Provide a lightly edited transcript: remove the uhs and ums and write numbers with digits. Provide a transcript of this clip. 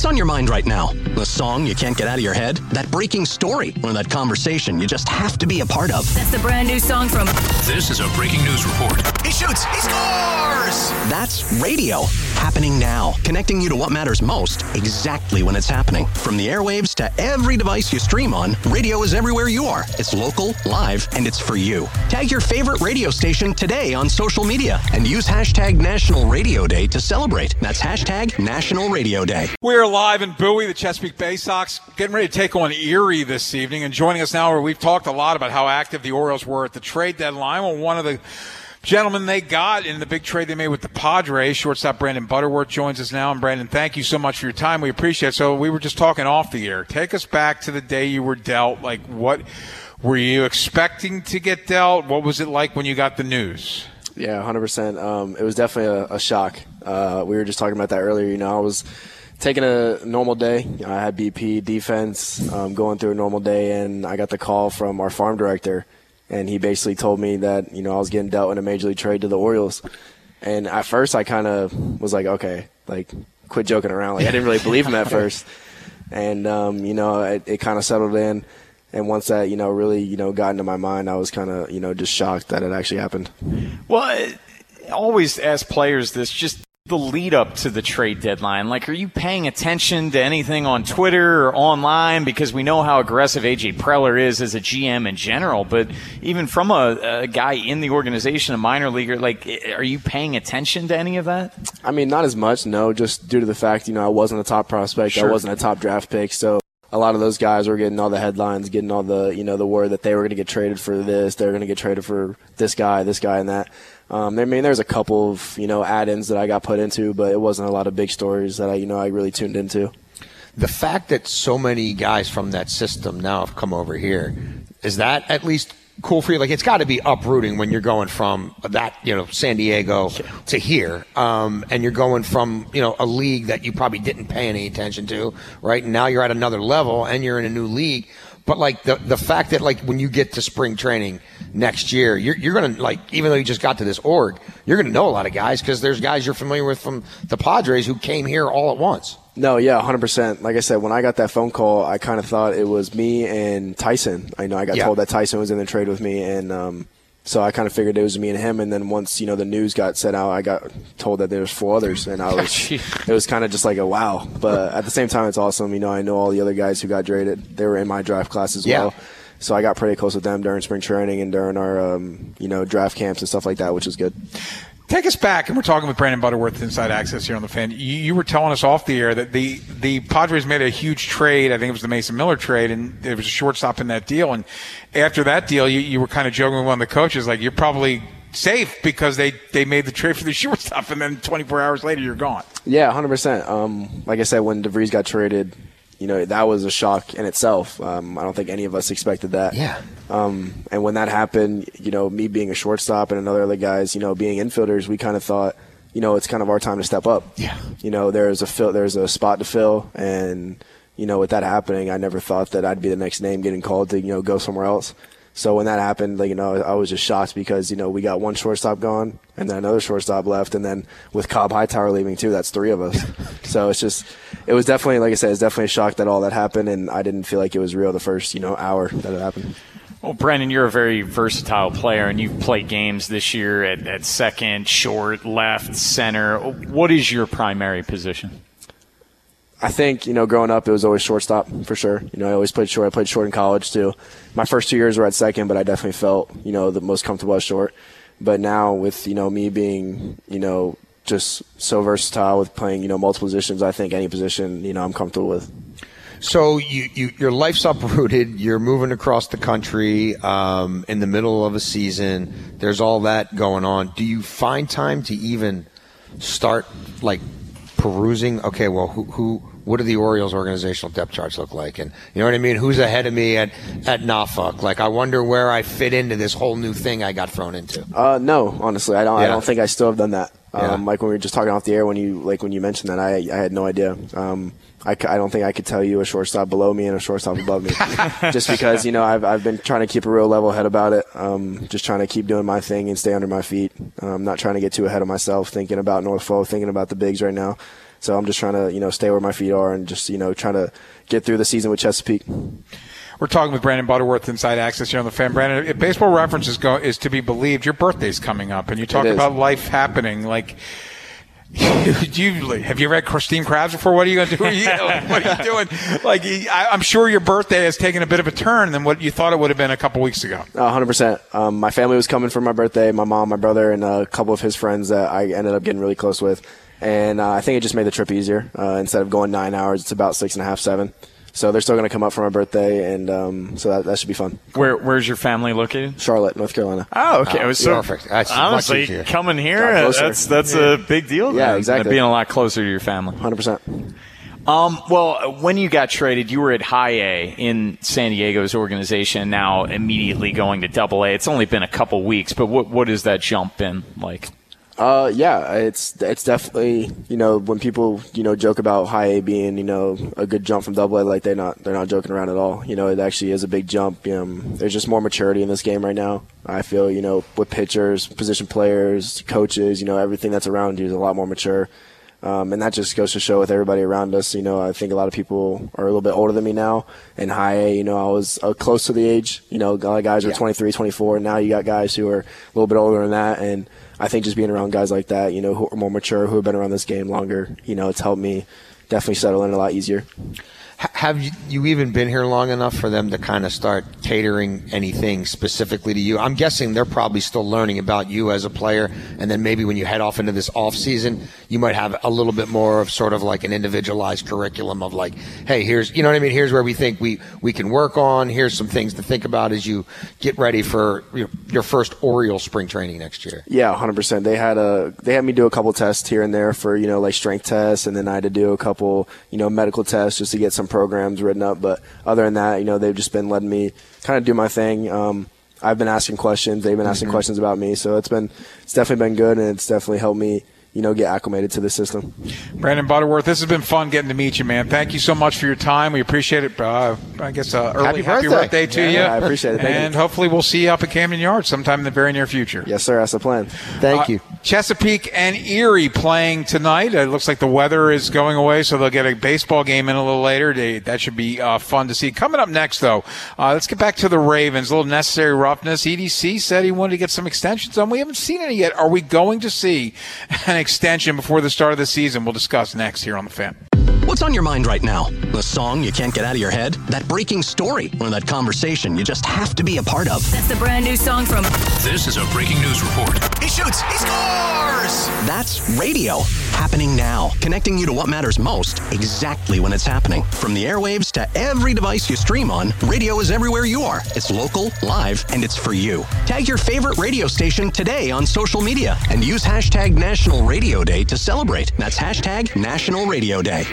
What's on your mind right now? The song you can't get out of your head? That breaking story? Or that conversation you just have to be a part of? That's the brand new song from... This is a breaking news report. He shoots! He scores! That's radio. Happening now. Connecting you to what matters most, exactly when it's happening. From the airwaves to every device you stream on, radio is everywhere you are. It's local, live, and it's for you. Tag your favorite radio station today on social media and use hashtag National Radio Day to celebrate. That's hashtag National Radio Day. We're live in Bowie, the Chesapeake Bay Sox, getting ready to take on Erie this evening. And joining us now, where we've talked a lot about how active the Orioles were at the trade deadline. Well, one of the gentlemen they got in the big trade they made with the Padres, shortstop Brandon Butterworth, joins us now. And Brandon, thank you so much for your time. We appreciate it. So we were just talking off the air. Take us back to the day you were dealt. Like, what were you expecting to get dealt? What was it like when you got the news? Yeah, 100%. It was definitely a shock. We were just talking about that earlier. You know, I was taking a normal day. I had BP defense, going through a normal day, and I got the call from our farm director, and he basically told me that, you know, I was getting dealt in a major league trade to the Orioles. And at first I kind of was like, okay, like, quit joking around. Like, I didn't really believe him at first. And, you know, it kind of settled in. And once that, you know, really, you know, got into my mind, I was kind of, you know, just shocked that it actually happened. Well, I always ask players this, just the lead up to the trade deadline. Like, are you paying attention to anything on Twitter or online? Because we know how aggressive A.J. Preller is as a GM in general, but even from a guy in the organization, a minor leaguer, like, are you paying attention to any of that? I mean, not as much, no, just due to the fact, you know, I wasn't a top prospect. Sure. I wasn't a top draft pick, so a lot of those guys were getting all the headlines, getting all the, you know, the word that they were going to get traded for this, they were going to get traded for this guy, and that. I mean, there's a couple of, you know, add-ins that I got put into, but it wasn't a lot of big stories that I really tuned into. The fact that so many guys from that system now have come over here, is that at least cool for you? Like, it's got to be uprooting when you're going from that, you know, San Diego to here, and you're going from, you know, a league that you probably didn't pay any attention to, right? And now you're at another level and you're in a new league. But, like, the fact that, like, when you get to spring training next year, you're going to, like, even though you just got to this org, you're going to know a lot of guys because there's guys you're familiar with from the Padres who came here all at once. No, yeah, 100%. Like I said, when I got that phone call, I kind of thought it was me and Tyson. I know I got told that Tyson was in the trade with me, and so I kind of figured it was me and him. And then once, you know, the news got sent out, I got told that there was 4 others, and it was kind of just like a wow. But at the same time, it's awesome. You know, I know all the other guys who got traded. They were in my draft class as well. So I got pretty close with them during spring training and during our, you know, draft camps and stuff like that, which was good. Take us back, and we're talking with Brandon Butterworth, Inside Access here on The Fan. You were telling us off the air that the Padres made a huge trade. I think it was the Mason Miller trade, and there was a shortstop in that deal. And after that deal, you were kind of joking with one of the coaches, like, you're probably safe because they made the trade for the shortstop, and then 24 hours later, you're gone. Yeah, 100%. Like I said, when DeVries got traded, you know, that was a shock in itself. I don't think any of us expected that. Yeah. And when that happened, you know, me being a shortstop and another other guys, you know, being infielders, we kind of thought, you know, it's kind of our time to step up. Yeah. You know, there's a spot to fill, and, you know, with that happening, I never thought that I'd be the next name getting called to, you know, go somewhere else. So when that happened, like, you know, I was just shocked because, you know, we got one shortstop gone and then another shortstop left. And then with Cobb Hightower leaving too, that's 3 of us. So it was definitely, like I said, it's definitely a shock that all that happened. And I didn't feel like it was real the first, you know, hour that it happened. Well, Brandon, you're a very versatile player, and you've played games this year at second, short, left, center. What is your primary position? I think, you know, growing up, it was always shortstop for sure. You know, I always played short. I played short in college too. My first 2 years were at second, but I definitely felt, you know, the most comfortable at short. But now with, you know, me being, you know, just so versatile with playing, you know, multiple positions, I think any position, you know, I'm comfortable with. So your life's uprooted. You're moving across the country in the middle of a season. There's all that going on. Do you find time to even start, like, perusing? Okay, well, what do the Orioles organizational depth charts look like? And you know what I mean? Who's ahead of me at Norfolk? Like, I wonder where I fit into this whole new thing I got thrown into. No, honestly, I don't. Yeah. I don't think I still have done that. Yeah. Like when we were just talking off the air, when you mentioned that, I had no idea. I don't think I could tell you a shortstop below me and a shortstop above me, just because, you know, I've been trying to keep a real level head about it. Just trying to keep doing my thing and stay under my feet. Not trying to get too ahead of myself, thinking about Norfolk, thinking about the bigs right now. So I'm just trying to, stay where my feet are and just, trying to get through the season with Chesapeake. We're talking with Brandon Butterworth, Inside Access here on the Fan. Brandon, if Baseball Reference is to be believed, your birthday's coming up, and you talk about life happening. Like, have you read Christine Krabs before? What are you going to do? What are you doing? Like, I'm sure your birthday has taken a bit of a turn than what you thought it would have been a couple weeks ago. 100%. My family was coming for my birthday, my mom, my brother, and a couple of his friends that I ended up getting really close with. And I think it just made the trip easier. Instead of going 9 hours, it's about 6.5, 7. So they're still going to come up for my birthday, and so that should be fun. Where's your family located? Charlotte, North Carolina. Oh, okay. It was so perfect. That's honestly, coming here, that's a big deal. Yeah, exactly. Being a lot closer to your family. 100%. Well, when you got traded, you were at High A in San Diego's organization, now immediately going to Double A. It's only been a couple weeks, but what has that jump been like? Yeah, it's definitely, when people, joke about High A being, a good jump from Double A, like they're not joking around at all. It actually is a big jump. There's just more maturity in this game right now. I feel, with pitchers, position players, coaches, everything that's around you is a lot more mature. And that just goes to show with everybody around us. I think a lot of people are a little bit older than me now. In High A, I was close to the age. A lot of guys are 23, 24. And now you got guys who are a little bit older than that. And I think just being around guys like that, who are more mature, who have been around this game longer, it's helped me definitely settle in a lot easier. Have you even been here long enough for them to kind of start catering anything specifically to you? I'm guessing they're probably still learning about you as a player, and then maybe when you head off into this off season, you might have a little bit more of sort of like an individualized curriculum of like, hey, here's, here's where we think we can work on. Here's some things to think about as you get ready for your first Orioles spring training next year. Yeah, 100%. They had me do a couple tests here and there for, like strength tests, and then I had to do a couple, medical tests just to get some programs written up. But other than that, they've just been letting me kind of do my thing. I've been asking questions. They've been asking questions about me. So it's definitely been good, and it's definitely helped me, get acclimated to the system. Brandon Butterworth, this has been fun getting to meet you, man. Thank you so much for your time. We appreciate it. I guess early happy birthday to you. I appreciate it. Thank you. Hopefully we'll see you up at Camden Yards sometime in the very near future. Yes, sir. That's the plan. Thank you. Chesapeake and Erie playing tonight. It looks like the weather is going away, so they'll get a baseball game in a little later. That should be fun to see. Coming up next, though, let's get back to the Ravens. A little necessary roughness. EDC said he wanted to get some extensions on. We haven't seen any yet. Are we going to see an extension before the start of the season? We'll discuss next here on The Fan. What's on your mind right now? The song you can't get out of your head? That breaking story? Or that conversation you just have to be a part of? That's the brand new song from... This is a breaking news report. He shoots! He scores! That's radio. Happening now. Connecting you to what matters most exactly when it's happening. From the airwaves to every device you stream on, radio is everywhere you are. It's local, live, and it's for you. Tag your favorite radio station today on social media and use hashtag National Radio Day to celebrate. That's hashtag National Radio Day.